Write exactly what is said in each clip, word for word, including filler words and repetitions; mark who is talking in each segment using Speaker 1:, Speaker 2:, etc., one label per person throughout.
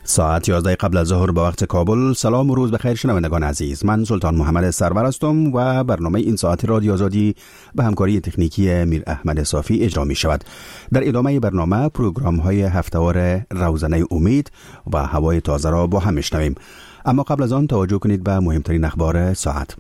Speaker 1: ساعت یازده قبل از ظهر به وقت کابل. سلام و روز بخیر شنوندگان عزیز. من سلطان محمد سرور هستم و برنامه این ساعت رادیو آزادی به همکاری تکنیکی میر احمد صافی اجرا می شود. در ادامه برنامه پروگرام های هفته‌وار روزنه امید و هوای تازه را با هم میشنویم. اما قبل از آن توجه کنید به مهمترین اخبار ساعت.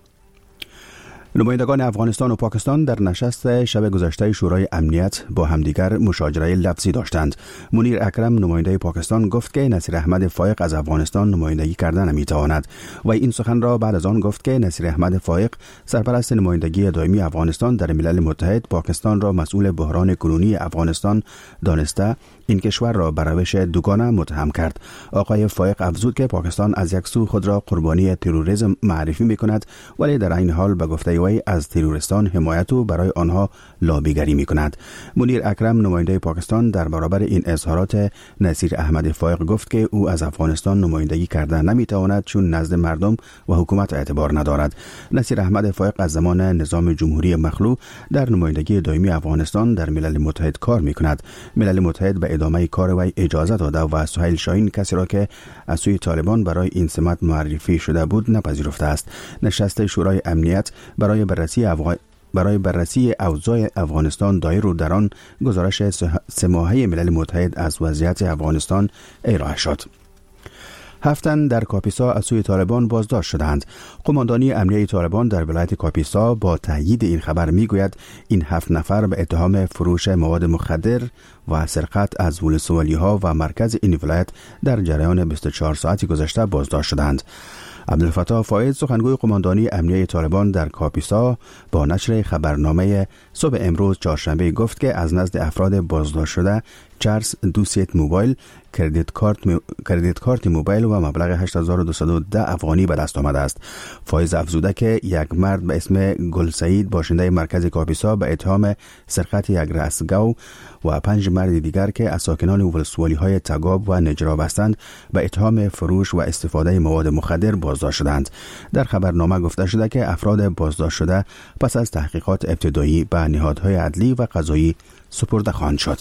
Speaker 1: نمایندگان افغانستان و پاکستان در نشست شب گذشته شورای امنیت با همدیگر مشاجره لفظی داشتند. منیر اکرم نماینده پاکستان گفت که نصیر احمد فایق از افغانستان نمایندگی کردن نمیتواند و این سخن را بعد از آن گفت که نصیر احمد فایق سرپرست نمایندگی دائمی افغانستان در ملل متحد پاکستان را مسئول بحران کنونی افغانستان دانسته این کشور را بر روش دوگانه متهم کرد. آقای فایق افزود که پاکستان از یک سو خود را قربانی تروریسم معرفی می‌کند ولی در این حال به گفته وی از تروریستان حمایت و برای آنها لابیگری می‌کند. منیر اکرم نماینده پاکستان در برابر این اظهارات نصیر احمد فایق گفت که او از افغانستان نمایندگی کرده نمی‌تواند چون نزد مردم و حکومت اعتبار ندارد. نصیر احمد فایق از زمان نظام جمهوری مخلوع در نمایندگی دائمی افغانستان در ملل متحد کار می‌کند. ملل متحد به ادامه کار وی اجازه داده و سهیل شاهین کسی را که از سوی طالبان برای این سمت معرفی شده بود نپذیرفته است. نشست شورای امنیت برای بررسی افغان برای بررسی اوضاع افغانستان دایر و در آن گزارش سه ماهه ملل متحد از وضعیت افغانستان ارائه شد. هفتن در کاپیسا از سوی طالبان بازداشت شدند. قماندانی امنیه طالبان در ولایت کاپیسا با تایید این خبر میگوید این هفت نفر به اتهام فروش مواد مخدر و سرقت از ولسوالی‌ها و مرکز این ولایت در جریان بیست و چهار ساعتی گذشته بازداشت شدند. عبدالفتاح فائد سخنگوی قماندانی امنیه طالبان در کاپیسا با نشر خبرنامه صبح امروز چهارشنبه گفت که از نزد افراد بازداشت شده چارس دو سیت موبایل، کردیت کارت م... کردیت کارت موبایل و مبلغ هشت هزار و دویست و ده افغانی به دست آمده است. فایز افزوده که یک مرد به اسم گل سعید باشنده مرکز کاپیسا به اتهام سرقت یک رستگاو و پنج مرد دیگر که از ساکنان ولسوالی‌های تگاب و نجراب هستند به اتهام فروش و استفاده مواد مخدر بازداشت شدند. در خبرنامه گفته شده که افراد بازداشت شده پس از تحقیقات ابتدایی به نهادهای عدلی و قضایی سپرده خواهند شد.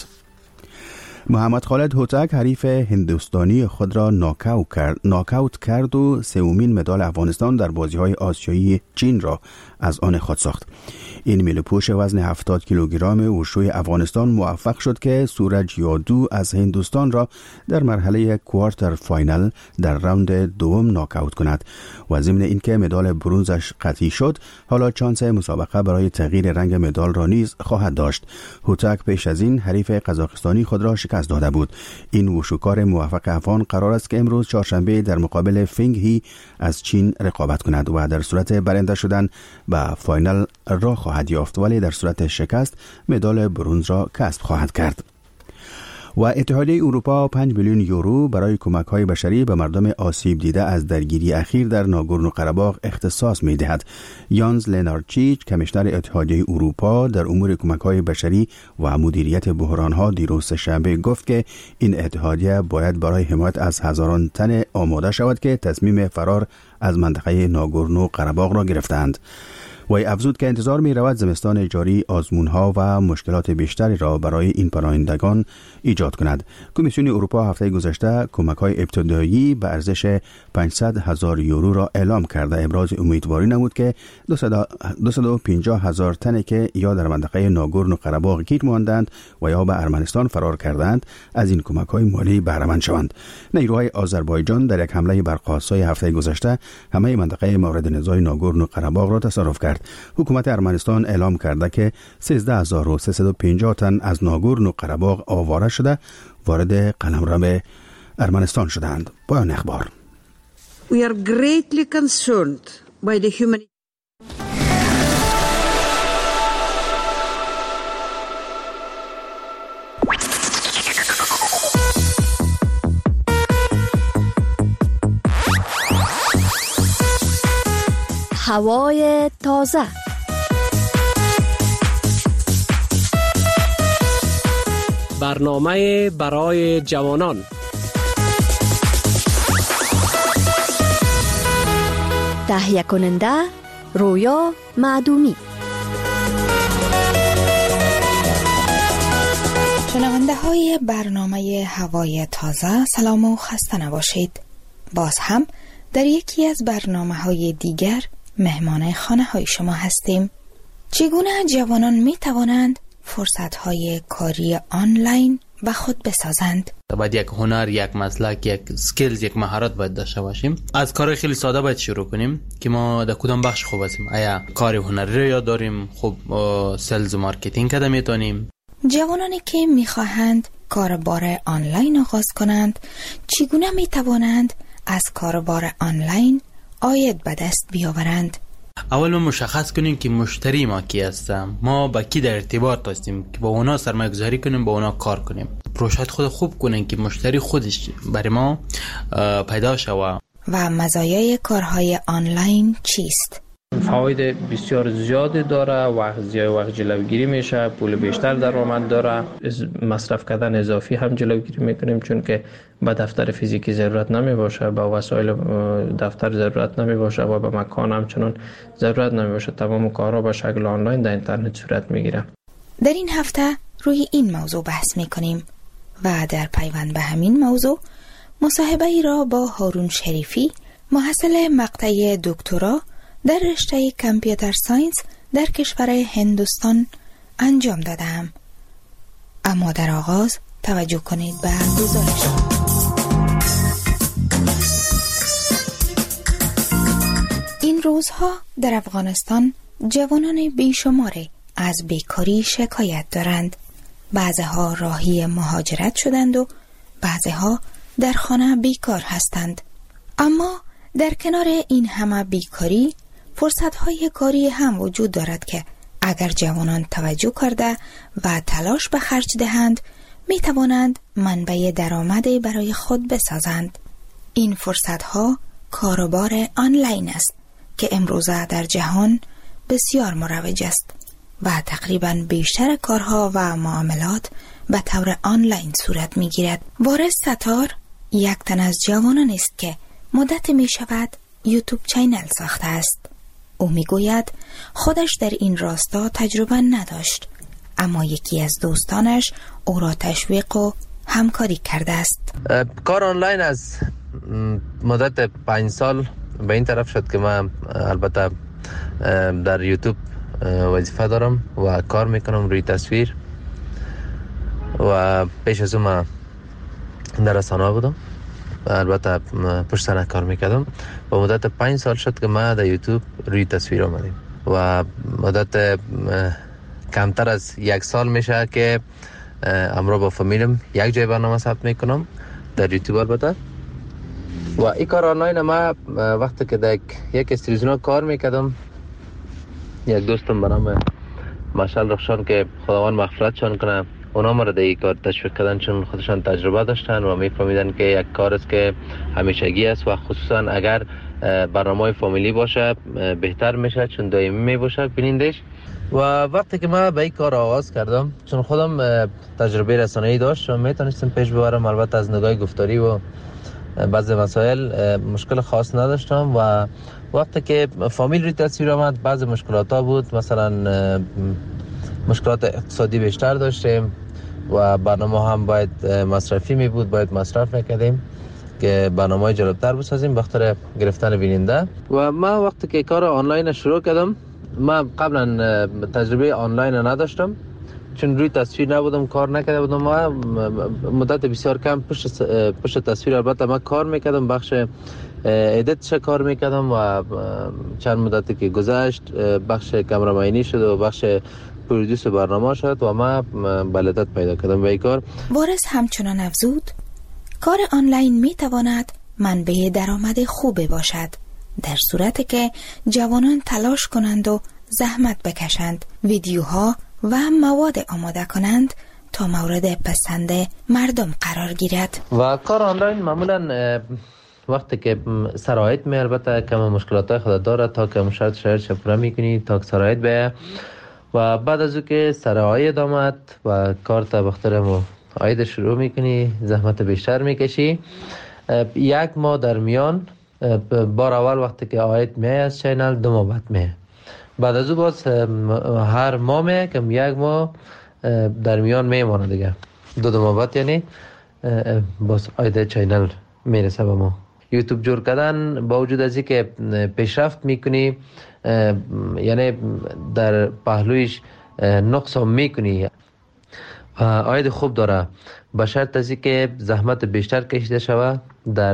Speaker 1: محمد خالد هوتک حریف هندوستانی خود را ناکاوت کرد, ناکاوت کرد و سومین مدال افغانستان در بازی‌های آسیایی چین را از آن خود ساخت. این میله‌پوش وزن هفتاد کیلوگرم وشوی افغانستان موفق شد که سورج یادو از هندوستان را در مرحله کوارتر فاینال در راوند دوم ناکاوت کند و ضمن اینکه مدال برنزش قطعی شد حالا چانس مسابقه برای تغییر رنگ مدال را نیز خواهد داشت. هوتک پیش از این حریف قزاقستانی خود را شکست داده بود. این وشوکار موفق افغان قرار است که امروز چهارشنبه در مقابل فنگ هی از چین رقابت کند و در صورت برنده شدن به فاینال را خواهد یافت ولی در صورت شکست مدال برنز را کسب خواهد کرد. و اتحادیه اروپا پنج میلیون یورو برای کمک‌های بشری به مردم آسیب دیده از درگیری اخیر در ناگورنو قره‌باغ اختصاص می‌دهد. یانز لنارچیچ کمیشنر اتحادیه اروپا در امور کمک‌های بشری و مدیریت بحران‌ها دیروز سه‌شنبه گفت که این اتحادیه باید برای حمایت از هزاران تن آماده شود که تصمیم فرار از منطقه ناگورنو قره‌باغ را گرفتند. وی افزود که انتظار می رود زمستان جاری آزمونها و مشکلات بیشتری را برای این پناهندگان ایجاد کند. کمیسیون اروپا هفته گذشته کمک‌های ابتدایی به ارزش پانصد هزار یورو را اعلام کرده ابراز امیدواری نمود که دویست و پنجاه هزار تن که یا در منطقه ناگورنو قره‌باغ گیر ماندند و یا به ارمنستان فرار کردند از این کمک‌های مالی بهره مند شوند. نیروهای آذربایجان در یک حمله برق‌آسای هفته گذشته همه منطقه مورد نزاع ناگورنو قره‌باغ را تصرف کرد. حکومت ارمنستان اعلام کرده که سیزده هزار و سیصد و پنجاه تن از ناگورنو قره‌باغ آواره شده وارد قلمرو ارمنستان شدند. پایان اخبار.
Speaker 2: We are greatly concerned by the human
Speaker 3: هوای تازه.
Speaker 4: برنامه برای جوانان.
Speaker 3: تهیه کننده رویا معدومی.
Speaker 5: شنونده های شنوندگان برنامه هوای تازه، سلام و خسته نباشید. باز هم در یکی از برنامه‌های دیگر مهمان خانه‌های شما هستیم. چگونه جوانان می توانند فرصت‌های کاری آنلاین به خود بسازند؟
Speaker 6: باید یک هنر، یک مسلک، یک سکیلز، یک مهارت باید داشته باشیم. از کار خیلی ساده باید شروع کنیم که ما در کدام بخش خوب هستیم. آیا کار هنری رو یاد داریم؟ خب سلز و مارکتینگ کده میتونیم.
Speaker 5: جوانانی که میخواهند کاربار آنلاین آغاز کنند، چگونه میتوانند از کاربار آنلاین عاید به دست بیاورند؟
Speaker 6: اول ما مشخص کنیم که مشتری ما کی هست، ما با کی در ارتباط هستیم که با اونا سرمایه گذاری کنیم، با اونا کار کنیم. پروژه خود خوب کنیم که مشتری خودش برای ما پیدا شود.
Speaker 5: و مزایای کارهای آنلاین چیست؟
Speaker 4: فواید بسیار زیادی داره، وقت زیاد وقت جلوگیری میشه، پول بیشتر درآمد داره، مصرف کردن اضافی هم جلوگیری میکنیم چون که به دفتر فیزیکی ضرورت نمی باشه، به وسایل دفتر ضرورت نمی باشه و به مکان هم چنان ضرورت نمی باشه. تمام کارها به شکل آنلاین در اینترنت صورت میگیره.
Speaker 5: در این هفته روی این موضوع بحث میکنیم و در پیوند به همین موضوع مصاحبه ای را با هارون شریفی، محصل مقطع دکترا در رشته کامپیوتر ساینس در کشور هندوستان انجام دادم. اما در آغاز توجه کنید به گزارش. این روزها در افغانستان جوانان بیشماری از بیکاری شکایت دارند. بعضها راهی مهاجرت شدند و بعضها در خانه بیکار هستند. اما در کنار این همه بیکاری، فرصت‌های کاری هم وجود دارد که اگر جوانان توجه کرده و تلاش به خرج دهند، می توانند منبع درآمدی برای خود بسازند. این فرصت‌ها کاروبار آنلاین است که امروزه در جهان بسیار مروج است و تقریباً بیشتر کارها و معاملات به طور آنلاین صورت می گیرد. وارث ستار یک تن از جوانان است که مدت می شود یوتیوب چینل ساخته است. او می گوید خودش در این راستا تجربه نداشت، اما یکی از دوستانش او را تشویق و همکاری کرده است.
Speaker 7: کار آنلاین از مدت پنج سال به این طرف شد که من البته در یوتیوب وظیفه دارم و کار میکنم روی تصویر و پیش از اون من در رسانه بودم و البته پشت صحنه کار میکردم و مدت پنج سال شد که من در یوتیوب روی تصویر آمدیم و مدت کمتر از یک سال میشه که همراه با فامیلم یک جای برنامه ثبت میکنم در یوتیوب. البته و این کار آنلاین ما وقتی که در یک استریزیون کار میکردم، یک دوستم به نام مشعل رخشان که خداوند مغفرتشان کنه، اونا ما را در این کار تشویق کردن چون خودشان تجربه داشتن و میفهمیدن که یک کار است که همیشگی است و خصوصا اگر برنامه فامیلی باشه بهتر میشه چون دائمی میباشه بینندش. و وقتی که من به این کار آغاز کردم، چون خودم تجربه رسانه‌ای داشت و میتونستم پیش ببرم، البته از نگاه گفتاری و بعضی مسائل مشکل خاص نداشتم و وقتی که فامیل روی تصویر آمد بعضی مشکلات ها بود، مثلا مشکلات اقتصادی بیشتر داشتیم و برنامه هم باید مصرفی می بود، باید مصرف میکردیم که برنامه جالبتر بسازیم بخاطر گرفتن بیننده. و من وقتی که کار آنلاین شروع کردم، من قبلا تجربه آنلاین نداشتم چون روی تصویر نبودم، کار نکرده بودم. ما مدت بسیار کم پشت پشت تصویر البته من کار میکردم، بخش ادیتش کار میکردم و چند مدتی که گذشت بخش کامرامانی شد و بخش پرودوس برنامه شد و ما بلدت پیدا کردم به این کار.
Speaker 5: وارث همچنان افزود کار آنلاین میتواند منبع درآمد خوبی باشد در صورتی که جوانان تلاش کنند و زحمت بکشند، ویدیوها و مواد آماده کنند تا مورد پسند مردم قرار گیرد.
Speaker 7: و کار آنلاین معمولا وقتی که سرایت می البته کم مشکلات خود داره تا که شرط شرط پورا میکنی تا که سرایت به و بعد از او که سرایت آمد و کار تا بخاطر مو عاید شروع میکنی، زحمت بیشتر میکشی. یک ماه در میان بار اول وقتی که عاید می از چینل دو ماه بعد می، بعد از او باز هر ماه می کم یک ماه در میان میمانه دیگه دو دو ماه بعد یعنی باز آیده چینل میرسه به ما. یوتیوب جور کردن با وجود از اینکه پیشرفت میکنی، یعنی در پهلویش نقص هم میکنی، آید خوب داره به شرط از اینکه زحمت بیشتر کشیده شوه در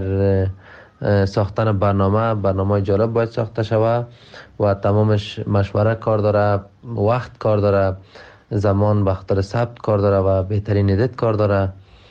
Speaker 7: ساختن برنامه. برنامه جالب باید ساخته شوه و تمامش مشوره کار داره، وقت کار داره، زمان به خاطر ثبت کار داره و بهترین ادیت کار داره.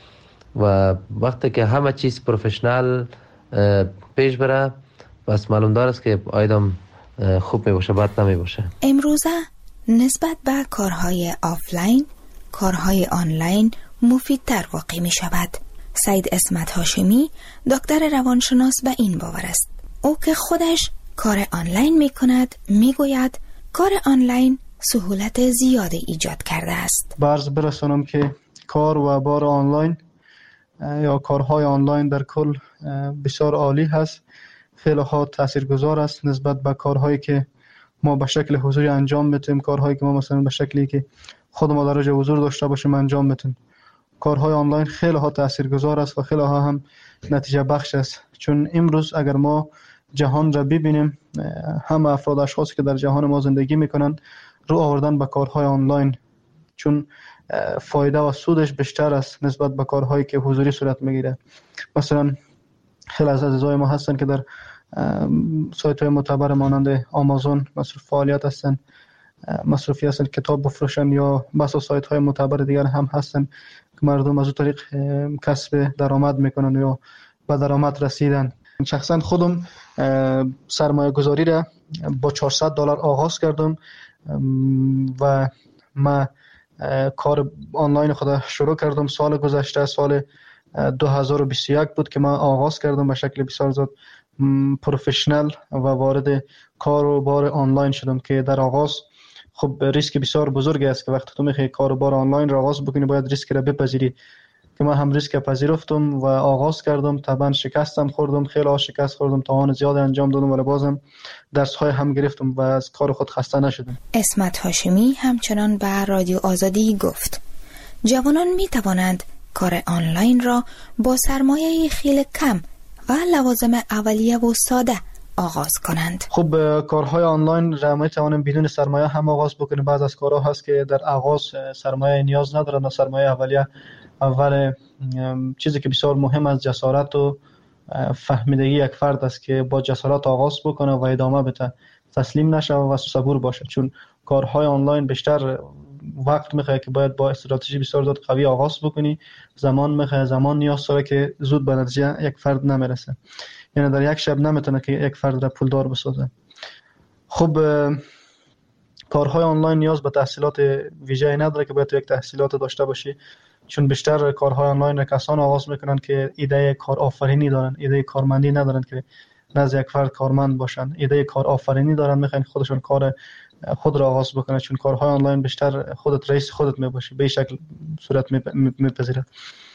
Speaker 7: و وقتی که همه چیز پروفشنال پیش بره بس معلوم داره است که آیدم خوب می باشه، بد نمی باشه.
Speaker 5: امروزه نسبت به کارهای آفلاین کارهای آنلاین مفیدتر واقع می شود. سید اسمت هاشمی دکتر روانشناس به این باور است. او که خودش کار آنلاین می کند می گوید کار آنلاین سهولت زیادی ایجاد کرده است.
Speaker 8: برز برسانم که کار و بار آنلاین یا کارهای آنلاین در کل بسیار عالی هست، خیلی ها تاثیرگذار است نسبت به کارهایی که ما به شکل حضوری انجام میتیم، کارهایی که ما مثلا به شکلی که خود ما درجه حضور داشته باشیم انجام میتیم. کارهای آنلاین خیلی ها تاثیرگذار است و خیلی ها هم نتیجه بخش است، چون امروز اگر ما جهان را ببینیم، همه افراد اشخاصی که در جهان ما زندگی میکنن رو آوردن به کارهای آنلاین، چون فایده و سودش بیشتر است نسبت به کارهایی که حضوری صورت میگیره. مثلا خیلی از عزیزای ما هستن که در سایت های معتبر مانند آمازون مصرف فعالیت هستن، مصرفی هستن، کتاب بفروشن، یا بسا سایت های معتبر دیگر هم هستن که مردم از اون طریق کسب درآمد میکنن یا به درآمد رسیدن. شخصا خودم سرمایه گذاری را با چهارصد دلار آغاز کردم و ما کار آنلاین خود شروع کردم سال گذشته، سال دو هزار و بیست و یک بود که من آغاز کردم به شکل بسیار زیاد پروفشنال و وارد کار و بار آنلاین شدم که در آغاز خب ریسک بسیار بزرگی است که وقتی تو میخوای کار و بار آنلاین را آغاز بکنی باید ریسک را بپذیری، که من هم ریسک پذیرفتم و آغاز کردم. طبعا شکستم خوردم، خیلی ها شکست خوردم، توان زیاد انجام دادم ولی بازم درس های هم گرفتم و از کار خود خسته نشدم.
Speaker 5: اسمت هاشمی همچنان به رادیو آزادی گفت جوانان می توانند کار آنلاین را با سرمایه خیلی کم و لوازم اولیه و ساده آغاز کنند.
Speaker 8: خب کارهای آنلاین را می توانیم بدون سرمایه هم آغاز بکنیم. بعض از کارها هست که در آغاز سرمایه نیاز ندارن و سرمایه اولیه اول چیزی که بسیار مهم از جسارت و فهمیدگی یک فرد است که با جسارت آغاز بکنه و ادامه بده، تسلیم نشه و صبور باشه، چون کارهای آنلاین بیشتر وقت میخواد که باید با استراتژی بسیار زیاد قوی آغاز بکنی، زمان میخواد، زمان نیاز داره که زود به نتیجه یک فرد نمیرسه، یعنی در یک شب نمیتونه که یک فرد را پولدار بسازه. خب کارهای آنلاین نیاز به تحصیلات ویژه‌ای نداره که باید یک تحصیلات داشته باشی، چون بیشتر کارهای آنلاین را کسان آغاز میکنن که ایده کار آفرینی دارن، ایده کارمندی ندارن که نزد یک فرد کارمند باشن، ایده کار آفرینی دارن، میخوان خودشون کار خود را آغاز بکنن، چون کارهای آنلاین بیشتر خودت رئیس خودت میباشی، به شکل صورت میپذیره.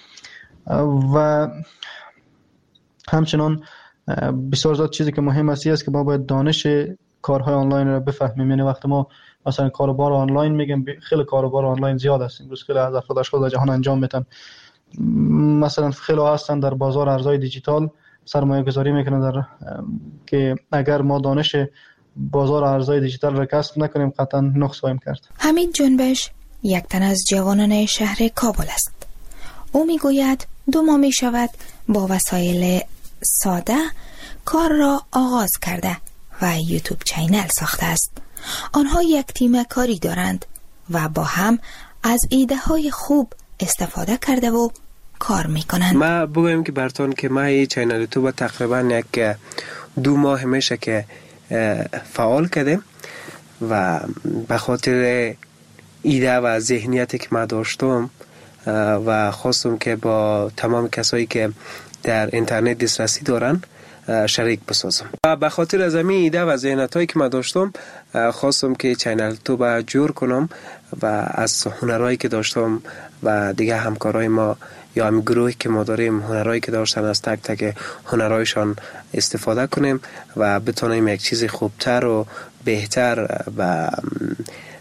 Speaker 8: و همچنان بسیار زیاد چیزی که مهم است است که ما باید دانش کارهای آنلاین را بفهمیم. یعنی وقتی ما مثلا کاروبار آنلاین میگم، خیلی کاروبار آنلاین زیاد است امروز، خیلی از افراد اشخاص در جهان انجام میدن. مثلا خیلی هستن در بازار ارزهای دیجیتال سرمایه گذاری میکنن در که اگر ما دانش بازار ارزهای دیجیتال را کسب نکنیم قطعا نقص خواهیم کرد.
Speaker 5: حمید جنبش یک تن از جوانان شهر کابل است. او میگوید دو ماه می شود با وسایل ساده کار را آغاز کرده و یوتیوب چینل ساخته است. آنها یک تیم کاری دارند و با هم از ایده های خوب استفاده کرده و کار میکنند.
Speaker 9: ما بگویم که براتون که ما این چینل یوتیوب تقریبا یک دو ماه میشه که فعال کردیم و به خاطر ایده و ذهنیتی که ما داشتم و خواستم که با تمام کسایی که در اینترنت دسترسی دارن شریک بسازم. و به خاطر از همین ایده و ذهنیتایی که ما داشتم خواستم که چینل یوتیوب جور کنم و از هنرهایی که داشتم و دیگه همکارای ما یا هم گروهی که ما داریم هنرهایی که داشتن از تک تک هنرهایشان استفاده کنیم و بتونیم یک چیز خوبتر و بهتر و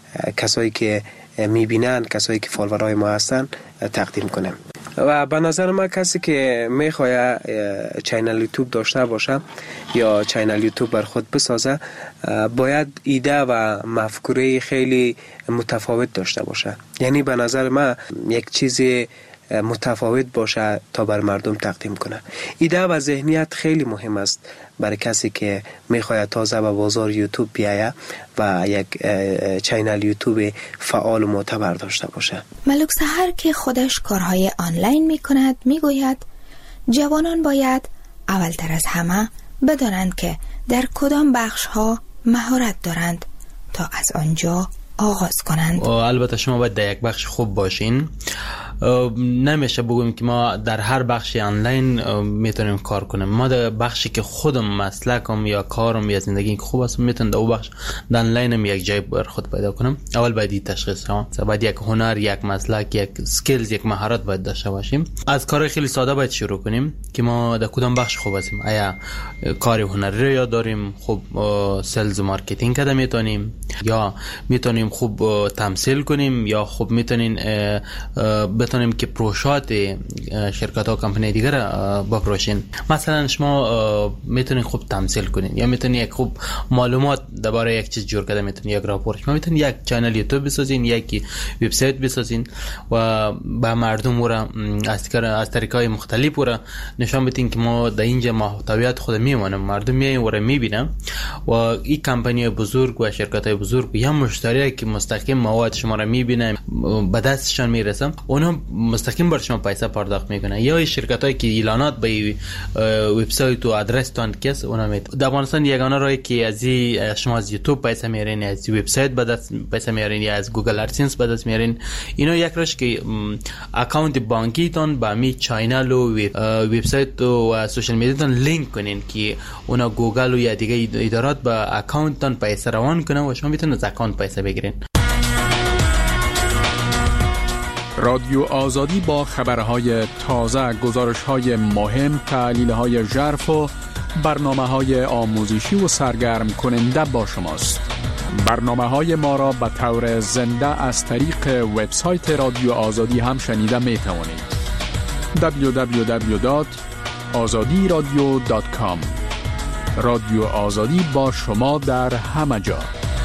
Speaker 9: کسایی که میبینن، کسایی که فالوورای ما هستن تقدیم کنیم. و به نظر من کسی که میخواد چینل یوتیوب داشته باشه یا چینل یوتیوب بر خود بسازه باید ایده و مفکوره خیلی متفاوت داشته باشه. یعنی به نظر من یک چیزی متفاوت باشه تا بر مردم تقدیم کنه. ایده و ذهنیت خیلی مهم است برای کسی که میخواد تازه به بازار یوتیوب بیایه و یک چینل یوتیوب فعال و معتبر داشته باشه.
Speaker 5: ملک سحر که خودش کارهای آنلاین میکند میگوید جوانان باید اولتر از همه بدانند که در کدام بخش ها مهارت دارند تا از آنجا آغاز کنند.
Speaker 6: البته شما باید در یک بخش خوب باشین. نمیشه بگویم که ما در هر بخش آنلاین میتونیم کار کنیم. ما در بخشی که خودم مسلکم یا کارم یا زندگی که خوب است میتونم در اون بخش در آنلاینم یک جای بر خود پیدا کنم. اول باید تشخیص ها باید یک هنر، یک مسلک، یک سکیلز، یک مهارت باید داشته باشیم. از کار خیلی ساده باید شروع کنیم که ما در کدام بخش خوب هستیم. آیا کار هنری رو یاد داریم، خوب سلز و مارکتینگ کده میتونیم، یا میتونیم خوب تمثیل کنیم، یا خوب میتونیم بتونیم که پروژات شرکت ها و کمپانی دیگر بپروشین. مثلا شما میتونین خوب تمثیل کنین یا میتونین یک خوب معلومات درباره یک چیز جور کرده میتونین یک راپورت، شما میتونین یک چنل یوتیوب بسازین، یک وبسایت بسازین و به مردم را از از طریقای مختلف را نشان بدین که ما در اینجا محتویات خود میمونم، مردم میاین و را میبینن و این کمپانی بزرگ و شرکت های بزرگ یا مشتری که مستقیم مواد شما را میبینن به دستشان میرسن، اونا مستقیم بر شما پیسه پرداخت میکنن. یا شرکتایی که اعلانات به وبسایت و آدرس تان کس اونا میت. در افغانستان یگانه راهی که از شما از یوتیوب پیسه میارین، از وبسایت به دست پیسه میارین یا از گوگل ادسنس به دست میارین، اینا یک راهش که اکانت بانکی تان با می چینل و وبسایت و سوشال میدیا تان لینک کنین که اونا گوگل و یا دیگه ادارات به اکانت تان پیسه روان کنن و شما میتونید از اکانت پیسه بگیرین.
Speaker 10: رادیو آزادی با خبرهای تازه، گزارش‌های مهم، تحلیل‌های ژرف و برنامه‌های آموزشی و سرگرم کننده با شماست. برنامه‌های ما را به طور زنده از طریق وبسایت رادیو آزادی هم شنیده می‌توانید. دبلیو دبلیو دبلیو دات آزادی رادیو دات کام. رادیو آزادی با شما در همه جا.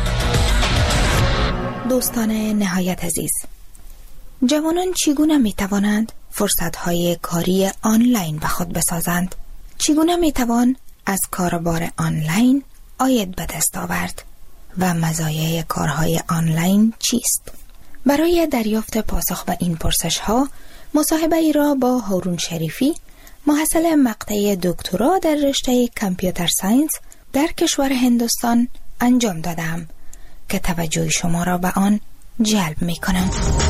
Speaker 5: دوستان نهایت عزیز، جوانان چگونه می توانند فرصت‌های کاری آنلاین به خود بسازند؟ چگونه می توان از کاربار آنلاین عاید به دست آورد و مزایای کارهای آنلاین چیست؟ برای دریافت پاسخ به این پرسش‌ها مصاحبه ای را با هارون شریفی، محصل مقطع دکترا در رشته کامپیوتر ساینس در کشور هندوستان انجام دادم که توجه شما را به آن جلب می کنم.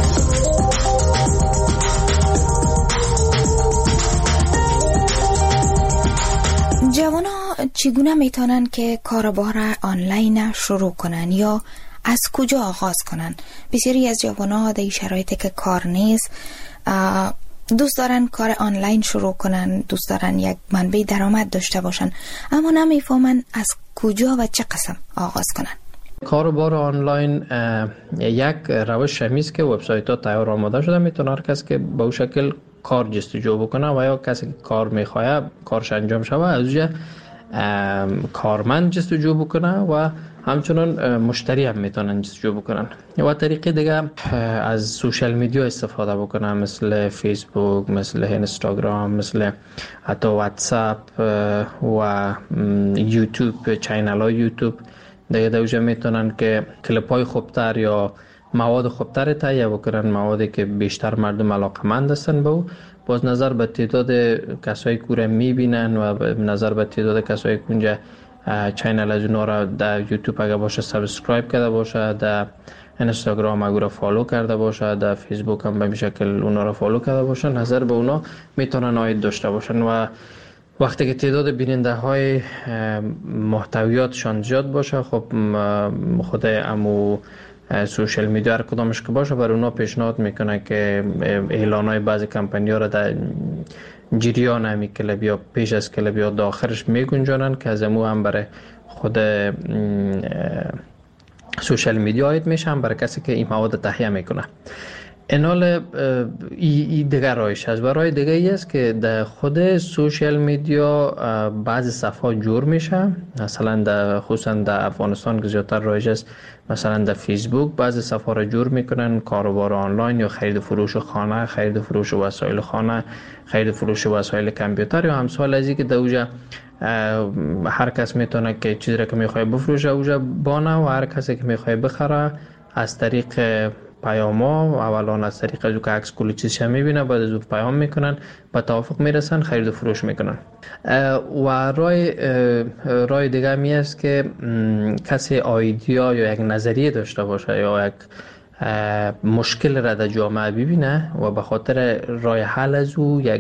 Speaker 5: جوانا چگونه میتونن که کاربار آنلاین شروع کنن یا از کجا آغاز کنن؟ بسیاری از جوانا در شرایطی که کار نیست دوست دارن کار آنلاین شروع کنن، دوست دارن یک منبع درآمد داشته باشن، اما نمیفهمن از کجا و چه قسم آغاز کنن.
Speaker 4: کاروبار آنلاین یک روش همیست که وبسایت ها تیار آماده شده، میتونه هر کس که به اون شکل کار جستجو بکنه و یا کسی که کار میخواه کارش انجام شود از اونجا کارمند جستجو بکنه و همچنان مشتری هم میتونن جستجو بکنن. و طریقه دیگه از سوشال میدیا استفاده بکنن، مثل فیسبوک، مثل اینستاگرام، مثل حتی واتساپ و یوتیوب، چینل های یوتیوب. دیگه دوجه میتونن که کلیپ های خوبتر یا مواد خوبتر تهیه بکنن، موادی که بیشتر مردم علاقمند هستن به او. باز نظر به تعداد کسایی که رو میبینن و نظر به تعداد کسایی که اونجا چینل از اونا را در یوتیوب اگه باشه سابسکرایب کرده باشه، در اینستاگرام اگه را فالو کرده باشه، در فیسبوک هم به شکل اونا را فالو کرده باشه، نظر به اونا میتونن عاید داشته باشن. و وقتی که تعداد بیننده های محتویاتشان زیاد باشه، خب خود امو سوشال میدیا هر کدامش که باشه بر اونا پیشنهاد میکنه که اعلان های بعضی کمپانی ها را در جریان همی کلب یا پیش از کلب یا داخلش میگنجانن که از امو هم برای خود سوشال میدیا عاید میشن برای کسی که این مواد تهیه میکنه. اینال ای دیگر رایش هست و رای دیگه ای است که در خود سوشال میدیا بعضی صفحات جور میشه، مثلا در خصوصا در افغانستان که زیادتر رایج است، مثلا در فیسبوک بعضی صفحه را جور میکنن، کاروبار آنلاین یا خرید فروش خانه، خرید فروش وسایل خانه، خرید فروش وسایل کامپیوتر یا همسال از این که در اوجا هر کس میتونه که چیزی را که میخواد بفروشه اوجا بانه و هر کسی که میخواد بخره از طریق پیاما، اولا از طریق از که عکس کلی چیزش میبینه، بعد از اون پیام میکنن، با توافق میرسن، خرید و فروش میکنن. و رای رای دیگه می است که کسی ایده یا یک نظریه داشته باشه یا یک مشکل را در جامعه ببینه و به خاطر رای حل از او یک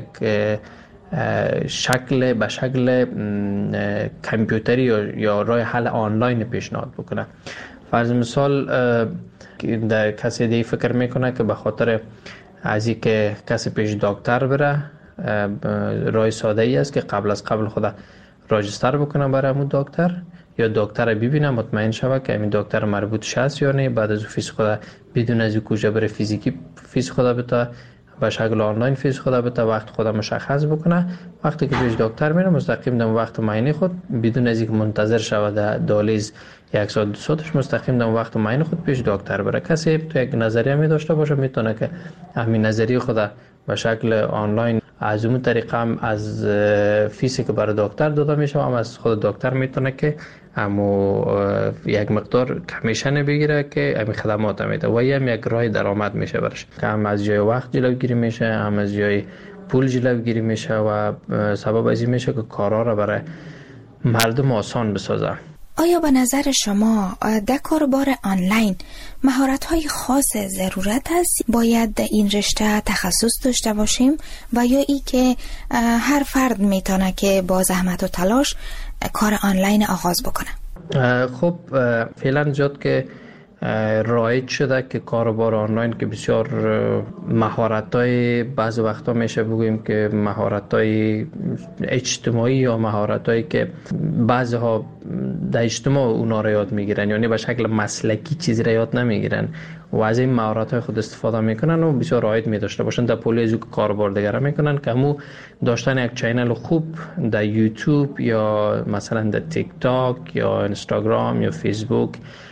Speaker 4: شکل به شکل کامپیوتری یا رای حل آنلاین پیشنهاد بکنه. فرض مثال در کسی دیگه فکر میکنه که به خاطر از این که کسی پیش دکتر بره، رای ساده ای است که قبل از قبل خود راجستر بکنه برای همون دکتر، یا دکتر ببینه مطمئن شوه که همین دکتر مربوط هست یا نه، بعد از فیس خود بدون از کجا بره فیزیکی فیس خود بتا به شکل آنلاین فیس خود بتا وقت خود مشخص بکنه. وقتی که پیش دکتر میره مستقیم در وقت معاینه خود بدون از اینکه منتظر شوه در دالیز یک ساعت دو ساعتش مستقیم در وقت معاینه خود پیش دکتر بره. کسی تو یک نظریه می داشته باشه میتونه که همین نظریه خود به شکل آنلاین از اون طریقه هم از فیسی که برای دکتر داده میشه هم از خود دکتر میتونه که همو یک مقدار کمیشن بگیره که همین خدمات میده و هم یک راه درآمد میشه برش، که هم از جای وقت جلوگیری میشه، هم از جای پول جلوگیری میشه و سبب از این میشه که کارا را برای مردم آسان بسازه.
Speaker 5: آیا به نظر شما در کاربار آنلاین مهارت‌های خاص ضرورت است؟ باید در این رشته تخصص داشته باشیم و یا ای که هر فرد میتونه که با زحمت و تلاش کار آنلاین آغاز بکنه؟
Speaker 4: خب فعلا جد که رایج شده که کاربار آنلاین که بسیار مهارت‌های بعض وقتا میشه بگوییم که مهارت‌های اجتماعی یا مهارت‌هایی که بعضها در اجتماع اونا را یاد میگیرن، یعنی به شکل مسلکی چیزی را یاد نمیگیرن و از این مهارت‌های خود استفاده میکنن و بسیار رایج می داشته باشن در پولی از کاربار دیگر میکنن که همو داشتن یک چینل خوب در یوتیوب یا مثلا در تیک تاک یا اینستاگرام یا فیسبوک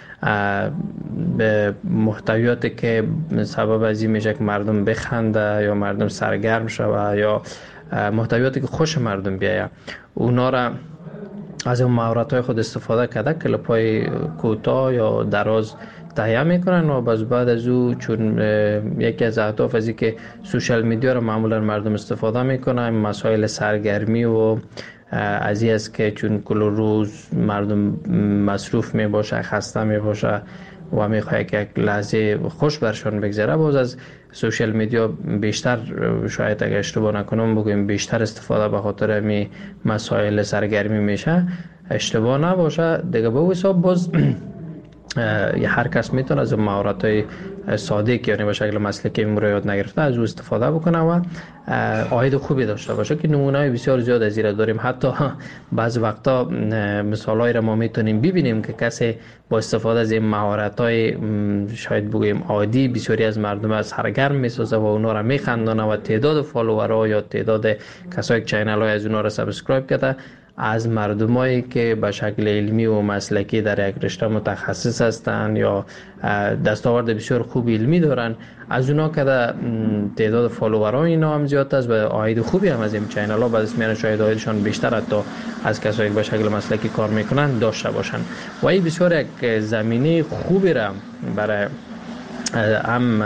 Speaker 4: به محتویاتی که سبب از این میشه که مردم بخنده یا مردم سرگرم شوه یا محتویاتی که خوش مردم بیایه، اونا را از اون مهارت‌های خود استفاده کرده کلیپ‌های کوتاه یا دراز تهیه میکنن و باز بعد از او چون یکی از اهداف از این که سوشال میدیا رو معمولا مردم استفاده میکنن، مسائل سرگرمی و از این است که چون کل روز مردم مصروف می باشه، خسته می باشه و می خواهد که یک لحظه خوش برشان بگذره، باز از سوشال میدیا بیشتر، شاید اگر اشتباه نکنم بگویم بیشتر استفاده به خاطر می مسائل سرگرمی میشه، اشتباه نباشه دیگه. به حساب باز هر کس میتونه از مهارت‌های ساده که یعنی به شکل مسلکی مرایات نگرفته از او استفاده بکنه و عاید خوبی داشته باشه که نمونه‌های بسیار زیاد از این داریم. حتی بعض وقتا مثالایی را ما میتونیم ببینیم که کسی با استفاده از این مهارت‌های شاید بگوییم عادی بسیاری از مردم از سرگرم میسازه و اونا را میخندانه و تعداد فالوورها یا تعداد کسایی که چینل‌های از اونا را سابسکرایب کرده از مردمایی که به شکل علمی و مسلکی در یک رشته متخصص هستند یا دستاورد بسیار خوب علمی دارن، از اونا که تعداد فالوورها اینا هم زیاد است و عاید خوبی هم از این چینل ها بعد از میان شاید عایدشان بیشتر حتی از کسایی که به شکل مسلکی کار میکنن داشته باشن و این بسیار یک زمینه خوبی را برای هم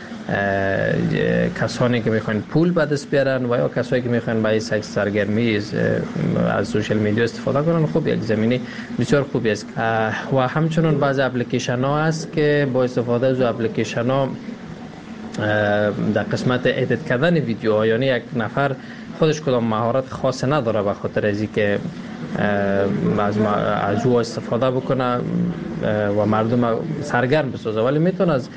Speaker 4: کسانی که میخوان پول به دست بیارن و یا کسایی که میخوان برای سرگرمی از سوشال میدیا استفاده کنن، خب یک زمینه بسیار خوبی است. و همچنین بعضی اپلیکیشن ها هست که با استفاده از اپلیکیشن ها در قسمت ادیت کردن ویدیوها، یعنی یک نفر خودش کدام مهارت خاص نداره به خاطر از اینکه از از او استفاده بکنه و مردم سرگرم بسازه، ولی میتونه از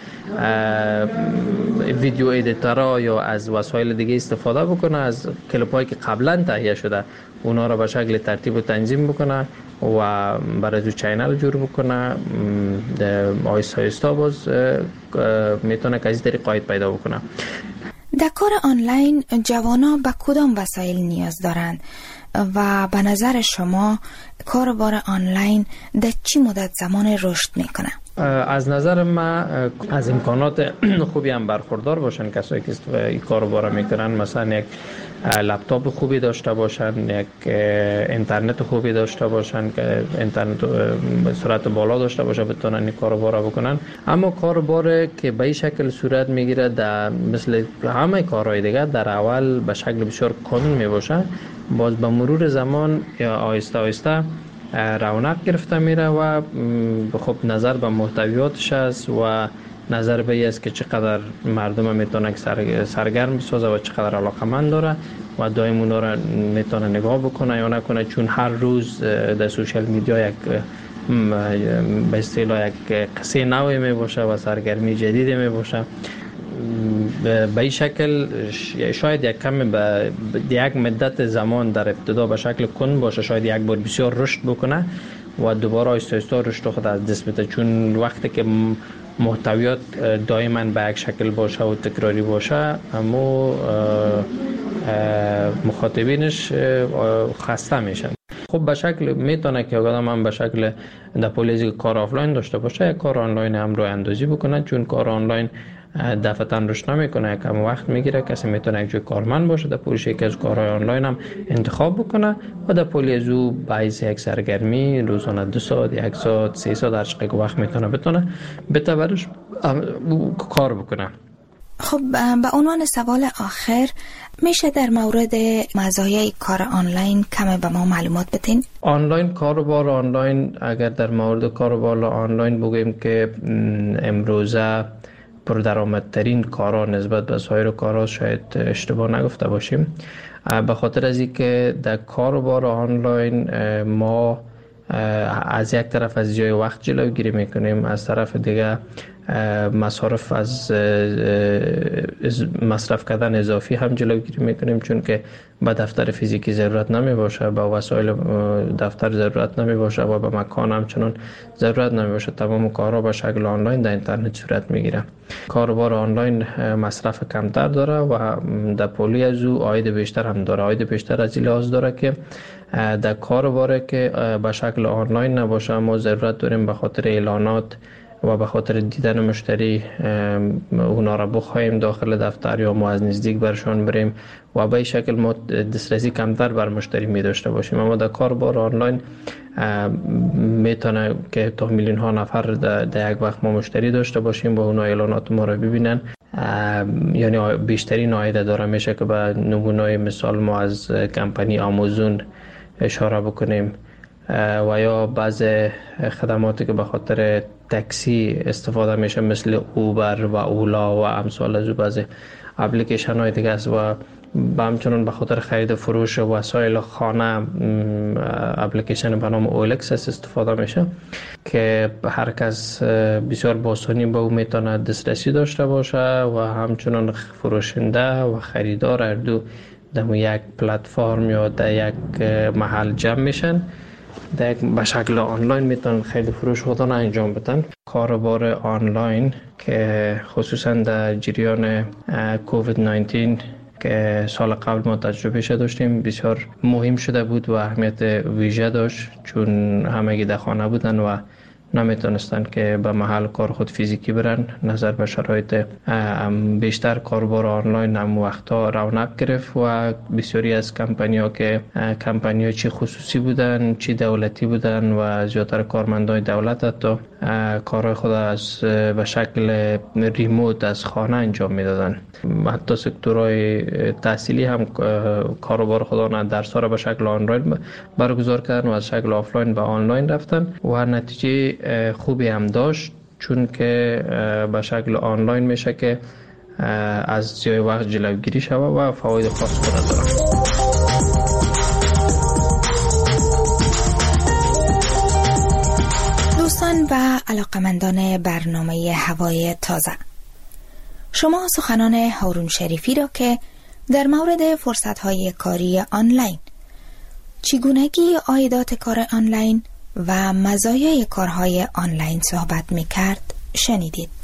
Speaker 4: ویدیو ادیتورها یا از وسایل دیگه استفاده بکنه، از کلیپ هایی که قبلا تهیه شده اونا را به شکل ترتیب و تنظیم بکنه و برای دو چینل جور بکنه. آیستا آیستا باز میتونه که از طریق قاید پیدا بکنه.
Speaker 5: در کار آنلاین جوانا به کدام وسایل نیاز دارند و به نظر شما کاربار آنلاین در چی مدت زمان رشد میکنه؟
Speaker 4: از نظر من از امکانات خوبی هم برخوردار باشن کسایی که این کارو بارا میکنن، مثلا یک لپتاپ خوبی داشته باشن، یک اینترنت خوبی داشته باشن که اینترنت سرعت بالا داشته باشه بتونن این کارو بارا بکنن. اما کاربار که به این شکل صورت میگیره در مثل همه کارهای دیگه در اول به شکل بسیار کند میباشه، باز به مرور زمان یا آیسته آیسته رونق گرفته میره و خب نظر به محتویاتش است و نظر به این است که چقدر مردم میتونه سرگرم بسازه و چقدر علاقمند داره و دائم اونا را میتونه نگاه بکنه یا نکنه، چون هر روز در سوشال میدیا یک به اصطلاح یک قصه نوی می باشه و سرگرمی جدیدی می باشه. به این شکل شاید یک کم به یک مدت زمان در ابتدا به شکل کند باشه، شاید یک بار بسیار رشد بکنه و دوباره آیسته آیسته رشد خود از دست بده، چون وقتی که محتویات دائما به یک شکل باشه و تکراری باشه اما مخاطبینش خسته میشن. خب به شکل میتونه که آدم هم به شکل در پولیزی کار آفلاین داشته باشه، یک کار آنلاین هم رو اندازی بکنه، چون کار آنلاین دفعتاً رشد نمیکنه، کم وقت میگیره. کسی میتونه یک جای کارمند باشه در پولیش یکی از کارهای آنلاین هم انتخاب بکنه و در پولی از او باعث یک سرگرمی روزانه دو ساعت یک ساعت سه ساعت هر چقدر وقت میتونه بتونه بتبرش کار بکنه.
Speaker 5: خب به عنوان سوال آخر میشه در مورد مزایای کار آنلاین کم به ما معلومات بدین؟
Speaker 4: آنلاین کاروبار آنلاین، اگر در مورد کاروبار آنلاین بگویم که امروزه پردرآمدترین کارا نسبت به سایر کارا شاید اشتباه نگفته باشیم، به خاطر از اینکه در کاروبار آنلاین ما از یک طرف از جای وقت جلوگیری میکنیم، از طرف دیگه مصارف از مصرف کردن اضافی هم جلوگیری میکنیم، چون که به دفتر فیزیکی ضرورت نمی باشه، به وسایل دفتر ضرورت نمی باشه و به مکان هم چنان ضرورت نمی باشه. تمام کارها به شکل آنلاین در اینترنت صورت میگیره. کاروبار آنلاین مصرف کمتر داره و در پولی از او عاید بیشتر هم داره. عاید بیشتر از این لحاظ داره که در کاروباری که به شکل آنلاین نباشه ما ضرورت داریم به خاطر اعلانات و به خاطر دیدن مشتری اونا را بخوایم داخل دفتر یا ما از نزدیک برشان بریم و به این شکل ما دسترسی کمتر بر مشتری می داشته باشیم. اما در کاربار آنلاین میتونه که تا میلیون ها نفر در یک وقت ما مشتری داشته باشیم و اونا اعلانات ما را ببینن، یعنی بیشترین عاید داره. میشه که به نمونه مثال ما از کمپانی آمازون اشاره بکنیم و یا بعض خدماتی که به خاطر تاکسی استفاده میشه مثل اوبر و اولا و امثال از بعض اپلیکیشن های دیگه است و با همچنان به خاطر خرید فروش وسایل خانه اپلیکیشن به نام اولکس استفاده میشه که هر کس بسیار با آسانی به او میتونه دسترسی داشته باشه و همچنان فروشنده و خریدار هر دو در یک پلتفرم یا در یک محل جمع میشن، در به شکل آنلاین میتونن خرید فروش خودشون انجام بدن. کاروبار آنلاین که خصوصا در جریان کووید نوزده که سال قبل ما تجربه شده داشتیم بسیار مهم شده بود و اهمیت ویژه داشت، چون همگی در خانه بودن و نمیتونستن که به محل کار خود فیزیکی برن. نظر به شرایط بیشتر کاربار آنلاین هم وقتا رونق گرفت و بسیاری از کمپانی ها که کمپانی ها چی خصوصی بودن چی دولتی بودن و زیادتر کارمندان دولت حتی کارهای خود از به شکل ریموت از خانه انجام میدادن. حتی سکتورهای تحصیلی هم کاروبار خودان درس ها را به شکل آنلاین برگزار کردن و از شکل آفلاین به آنلاین رفتن و نتیجه خوبی هم داشت، چون که به شکل آنلاین میشه که از جای وقت جلوگیری شود و فواید خاص خود داره.
Speaker 5: علاقمندان برنامه هوای تازه. شما سخنان هارون شریفی را که در مورد فرصت‌های کاری آنلاین، چگونگی عایدات کار آنلاین و مزایای کارهای آنلاین صحبت می‌کرد شنیدید.